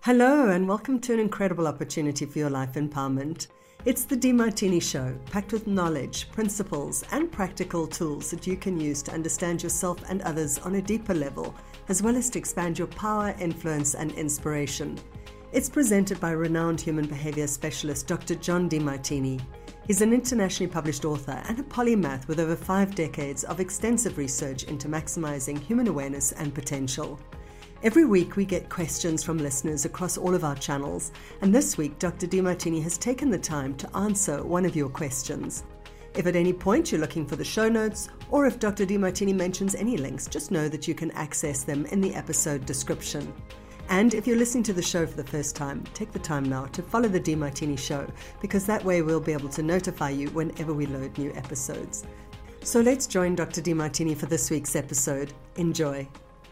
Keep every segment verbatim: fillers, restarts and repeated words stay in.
Hello and welcome to an incredible opportunity for your life empowerment. It's the Demartini Show, packed with knowledge, principles, and practical tools that you can use to understand yourself and others on a deeper level, as well as to expand your power, influence, and inspiration. It's presented by renowned human behavior specialist Doctor John Demartini. He's an internationally published author and a polymath with over five decades of extensive research into maximizing human awareness and potential. Every week we get questions from listeners across all of our channels, and this week Doctor Demartini has taken the time to answer one of your questions. If at any point you're looking for the show notes, or if Doctor Demartini mentions any links, just know that you can access them in the episode description. And if you're listening to the show for the first time, take the time now to follow the Demartini Show, because that way we'll be able to notify you whenever we load new episodes. So let's join Doctor Demartini for this week's episode. Enjoy.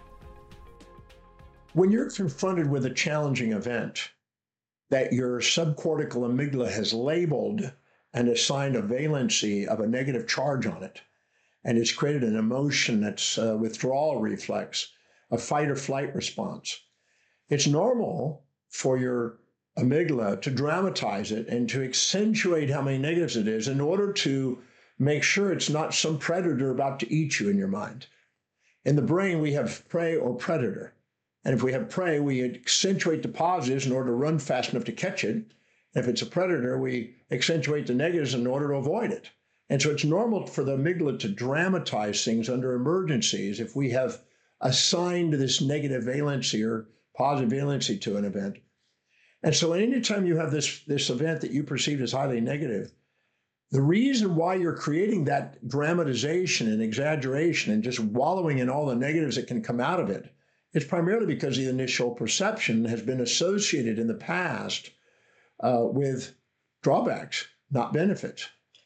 When you're confronted with a challenging event that your subcortical amygdala has labeled and assigned a valency of a negative charge on it, and it's created an emotion that's a withdrawal reflex, a fight or flight response, it's normal for your amygdala to dramatize it and to accentuate how many negatives it is in order to make sure it's not some predator about to eat you in your mind. In the brain, we have prey or predator. And if we have prey, we accentuate the positives in order to run fast enough to catch it. If it's a predator, we accentuate the negatives in order to avoid it. And so it's normal for the amygdala to dramatize things under emergencies if we have assigned this negative valency or positive valency to an event. And so anytime you have this, this event that you perceive as highly negative, the reason why you're creating that dramatization and exaggeration and just wallowing in all the negatives that can come out of it, it's primarily because the initial perception has been associated in the past uh, with drawbacks, not benefits.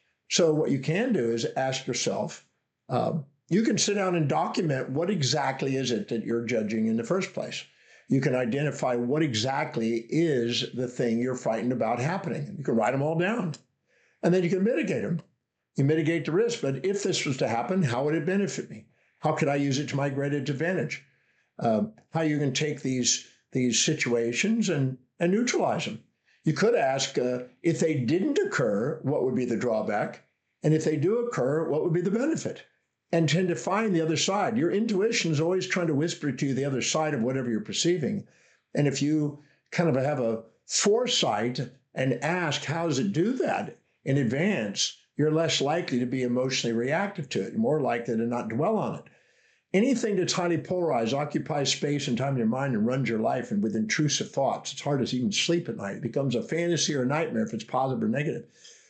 So what you can do is ask yourself, uh, you can sit down and document what exactly is it that you're judging in the first place. You can identify what exactly is the thing you're frightened about happening. You can write them all down, and then you can mitigate them. You mitigate the risk, but if this was to happen, how would it benefit me? How could I use it to my greatest advantage? Uh, how you can take these these situations and, and neutralize them. You could ask, uh, if they didn't occur, what would be the drawback? And if they do occur, what would be the benefit? And tend to find the other side. Your intuition is always trying to whisper to you the other side of whatever you're perceiving. And if you kind of have a foresight and ask, how does it do that in advance, you're less likely to be emotionally reactive to it. You're more likely to not dwell on it. Anything that's highly polarized occupies space and time in your mind and runs your life and with intrusive thoughts. It's hard to even sleep at night. It becomes a fantasy or a nightmare if it's positive or negative.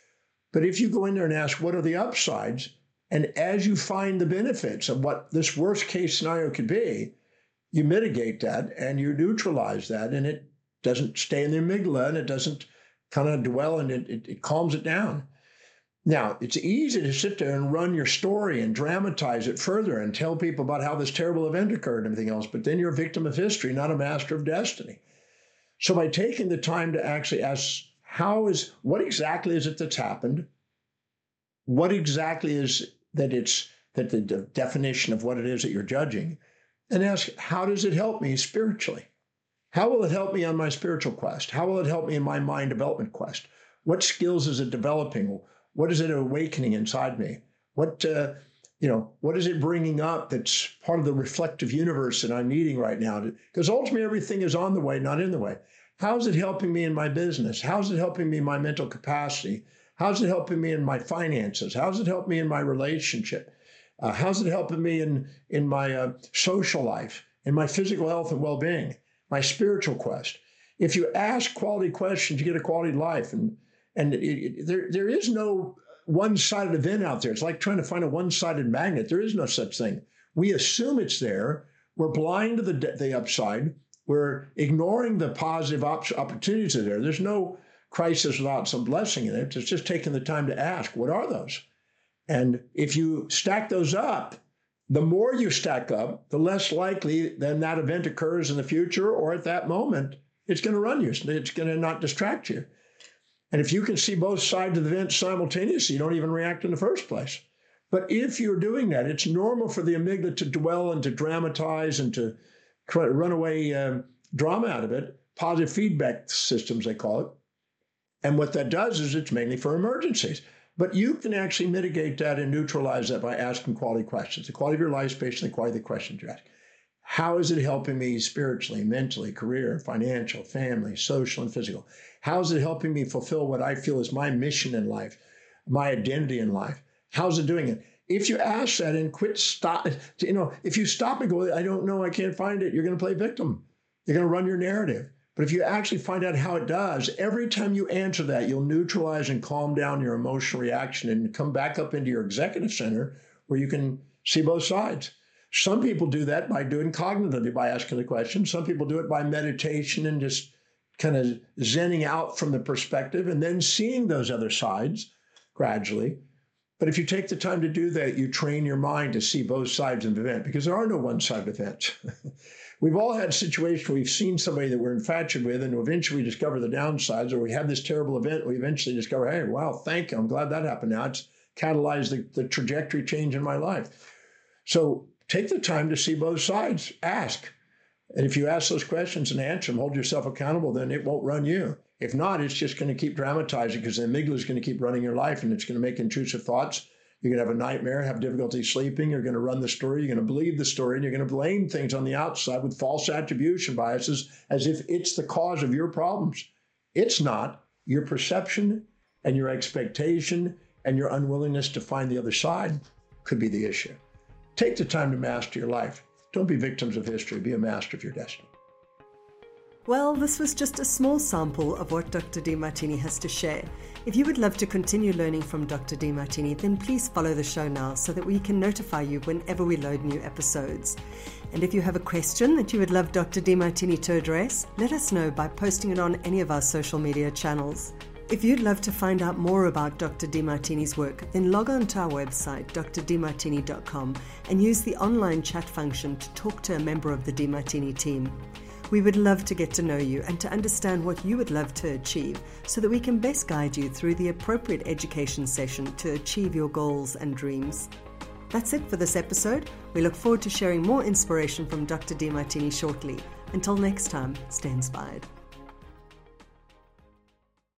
But if you go in there and ask, what are the upsides? And as you find the benefits of what this worst case scenario could be, you mitigate that and you neutralize that, and it doesn't stay in the amygdala and it doesn't kind of dwell, and it, it, it calms it down. Now, it's easy to sit there and run your story and dramatize it further and tell people about how this terrible event occurred and everything else, but then you're a victim of history, not a master of destiny. So by taking the time to actually ask, how is, what exactly is it that's happened? What exactly is that it's, that the de- definition of what it is that you're judging? And ask, how does it help me spiritually? How will it help me on my spiritual quest? How will it help me in my mind development quest? What skills is it developing? What is it awakening inside me? What, uh, you know, what is it bringing up that's part of the reflective universe that I'm needing right now? Because ultimately everything is on the way, not in the way. How is it helping me in my business? How is it helping me in my mental capacity? How is it helping me in my finances? How does it help me in my relationship? Uh, how is it helping me in, in my uh, social life, in my physical health and well-being, my spiritual quest? If you ask quality questions, you get a quality life. And And it, it, there, there is no one-sided event out there. It's like trying to find a one-sided magnet. There is no such thing. We assume it's there. We're blind to the, the upside. We're ignoring the positive op- opportunities that are there. There's no crisis without some blessing in it. It's just taking the time to ask, what are those? And if you stack those up, the more you stack up, the less likely then that event occurs in the future, or at that moment, it's going to run you. It's going to not distract you. And if you can see both sides of the event simultaneously, you don't even react in the first place. But if you're doing that, it's normal for the amygdala to dwell and to dramatize and to run away um, drama out of it. positive feedback systems, they call it. And what that does is it's mainly for emergencies. But you can actually mitigate that and neutralize that by asking quality questions. The quality of your life is based on the quality of the questions you ask. How is it helping me spiritually, mentally, career, financial, family, social, and physical? How is it helping me fulfill what I feel is my mission in life, my identity in life? How's it doing it? If you ask that and quit, stop, you know, if you stop and go, I don't know, I can't find it, you're going to play victim. You're going to run your narrative. But if you actually find out how it does, every time you answer that, you'll neutralize and calm down your emotional reaction and come back up into your executive center where you can see both sides. Some people do that by doing cognitively, by asking the question. Some people do it by meditation and just kind of zenning out from the perspective and then seeing those other sides gradually. But if you take the time to do that, you train your mind to see both sides of the event, because there are no one-sided events. We've all had situations where we've seen somebody that we're infatuated with, and eventually we discover the downsides, or we have this terrible event, we eventually discover, hey, wow, thank you, I'm glad that happened now. It's catalyzed the, the trajectory change in my life. So take the time to see both sides, ask. And if you ask those questions and answer them, hold yourself accountable, then it won't run you. If not, it's just going to keep dramatizing, because the amygdala is going to keep running your life, and it's going to make intrusive thoughts. You're going to have a nightmare, have difficulty sleeping. You're going to run the story. You're going to believe the story, and you're going to blame things on the outside with false attribution biases as if it's the cause of your problems. It's not. Your perception and your expectation and your unwillingness to find the other side could be the issue. Take the time to master your life. Don't be victims of history. Be a master of your destiny. Well, this was just a small sample of what Doctor Demartini has to share. If you would love to continue learning from Doctor Demartini, then please follow the show now so that we can notify you whenever we load new episodes. And if you have a question that you would love Doctor Demartini to address, let us know by posting it on any of our social media channels. If you'd love to find out more about Doctor Demartini's work, then log on to our website, d r demartini dot com, and use the online chat function to talk to a member of the Demartini team. We would love to get to know you and to understand what you would love to achieve so that we can best guide you through the appropriate education session to achieve your goals and dreams. That's it for this episode. We look forward to sharing more inspiration from Doctor Demartini shortly. Until next time, stay inspired.